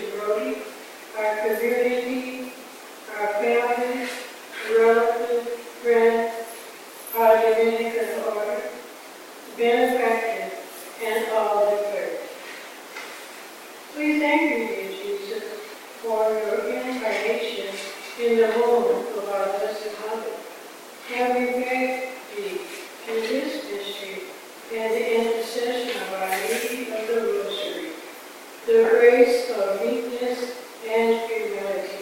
Bishop Brody, our community, our families, relatives, friends, our Dominican order, benefactors, and all the clergy. We thank you, dear Jesus, for your incarnation in the moment of our Blessed Mother. And we beg thee, through this mystery and the intercession of Our Lady of the Rosary, the grace of meekness and humility.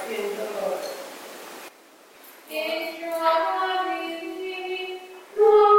Lord.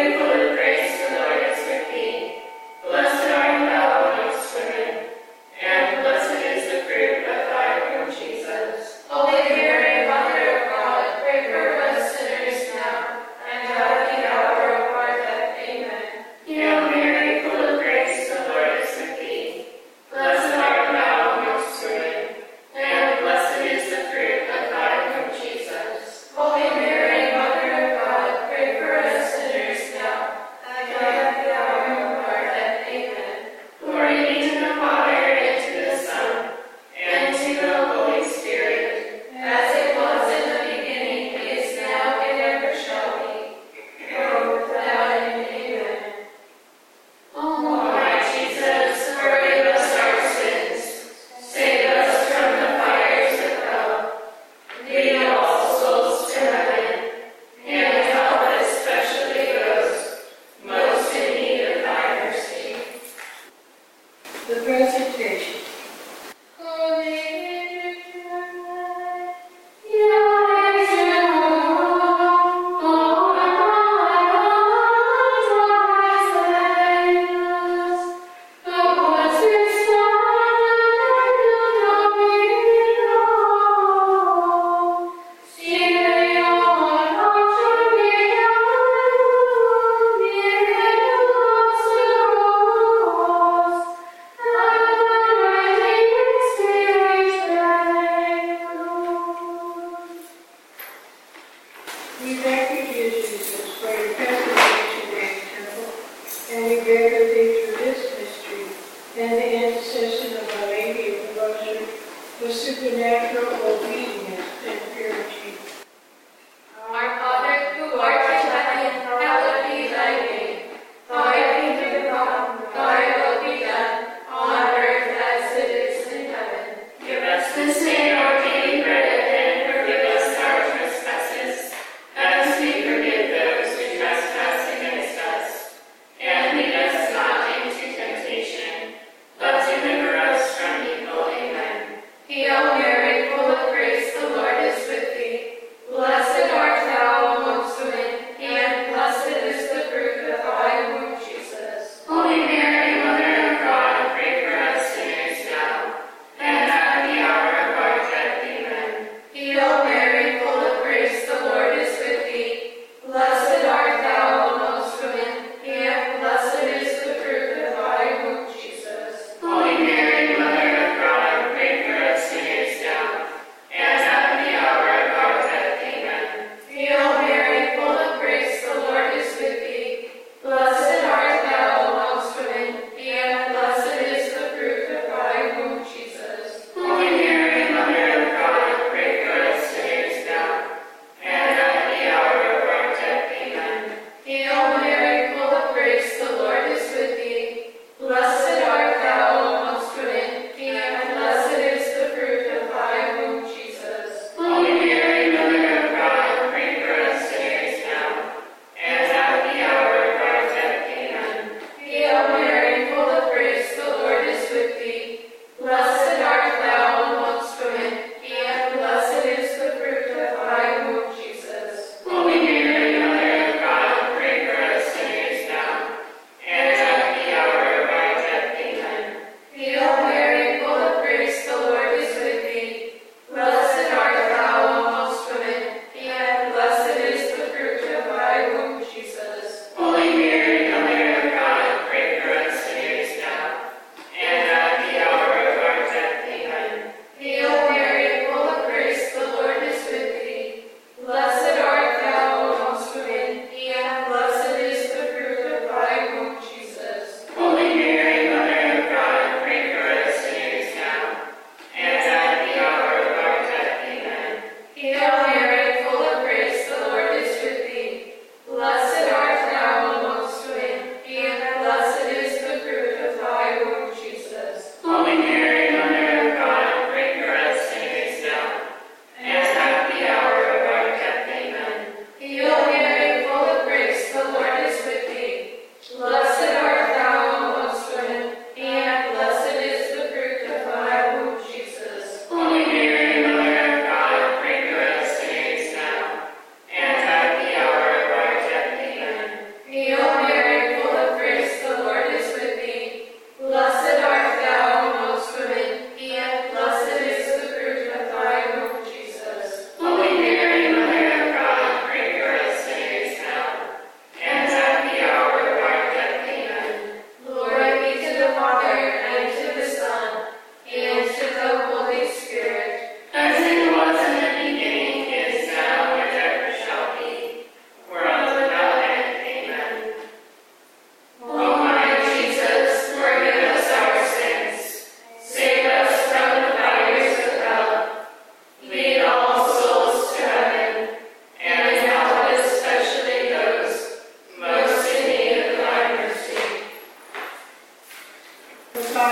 Lead us not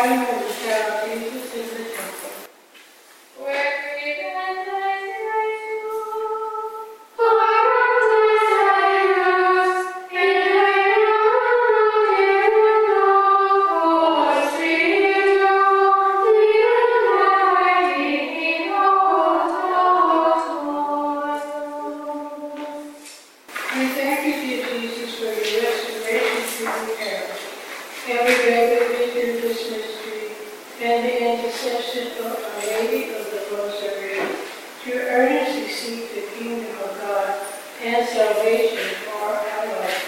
body of the child Jesus in the temple. We thank you, dear Jesus, for your restoration through the parents. And we beg that we through this mystery and the intercession of Our Lady of the Rosary, to earnestly seek the kingdom of God and salvation for our life.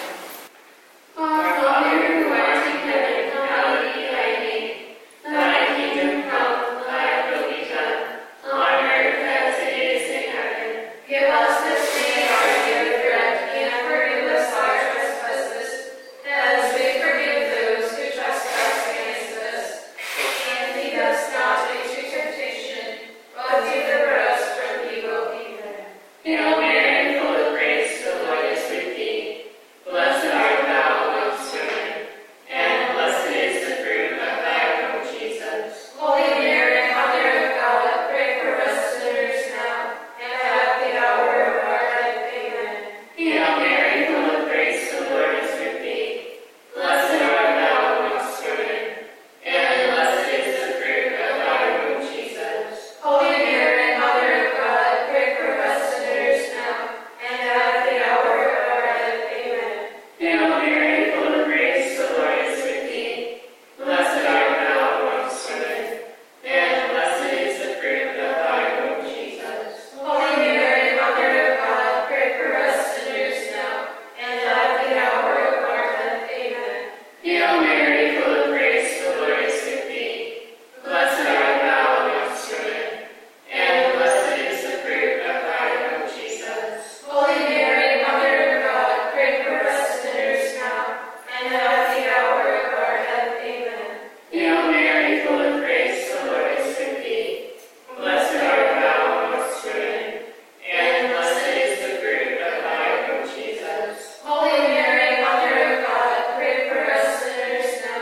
Our Father, who art in heaven, hallowed be thy name. Thy kingdom come, thy will be done, on earth as it is in heaven. Give us this day our daily bread, and forgive us our trespasses, as we forgive those who trespass against us. And lead us not into temptation, but deliver us from evil. Amen. Hail Mary, full of grace, the Lord is with thee. Blessed art thou amongst women, and blessed is the fruit of thy womb, Jesus. Holy Mary, Mother of God, pray for us sinners now, and at the hour of our death. Amen. Hail Mary, full of grace, the Lord is with thee. Blessed art thou amongst women, and blessed is the fruit of thy womb, Jesus. Holy Mary, Mother of God, pray for us sinners now, and at the hour of our death. Amen. Hail Mary, full of grace, the Lord is with thee. Blessed art thou amongst women, and blessed is the fruit of thy womb, Jesus. Holy Mary, Mother of God, pray for us sinners now, and at the hour of our death. Amen. Hail Mary, full of grace, the Lord is with thee. Blessed art thou amongst women, and blessed is the fruit of thy womb, Jesus. Holy Mary, Mother of God, pray for us sinners now, and at the hour of our death. Amen. Hail Mary, full of grace, the Lord is with thee. Blessed art thou amongst women, and blessed is the fruit of thy womb, Jesus. Holy Mary, Mother of God, pray for us sinners now,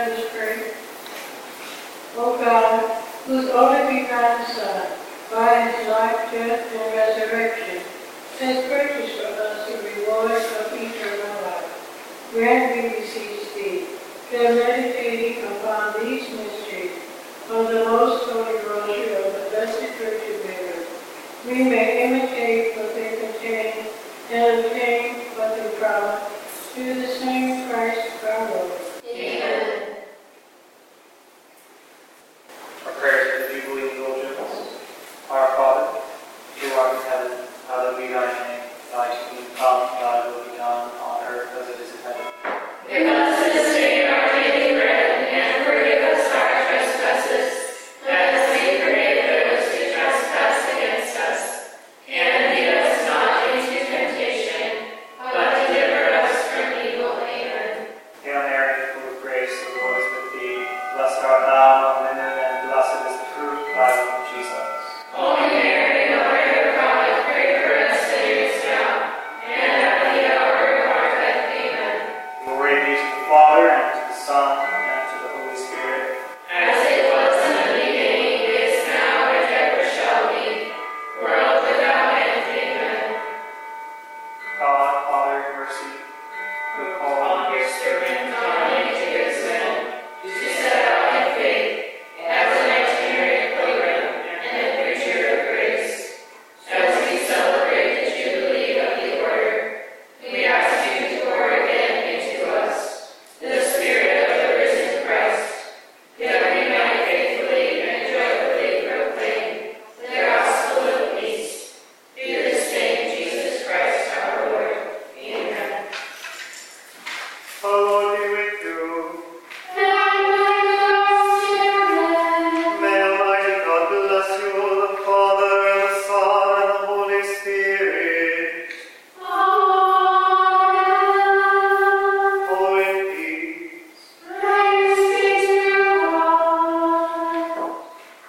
Let us pray. O God, whose only begotten Son, by his life, death, and resurrection, has purchased for us the reward of eternal life, grant, we beseech thee, that meditating upon these mysteries of the most holy rosary of the Blessed Virgin Mary, we may imitate what they contain and obtain what they promise, through the same Christ our Lord. Amen. Our prayers for the Jubilee indulgence. Our Father, who art in heaven, hallowed be thy name. Thy kingdom come, thy will be done, on earth as it is in heaven. Give us this day our daily bread, and forgive us our trespasses, as we forgive those who trespass against us. And lead us not into temptation, but deliver us from evil. Amen. Hail Mary, full of grace, the Lord is with thee. Blessed art thou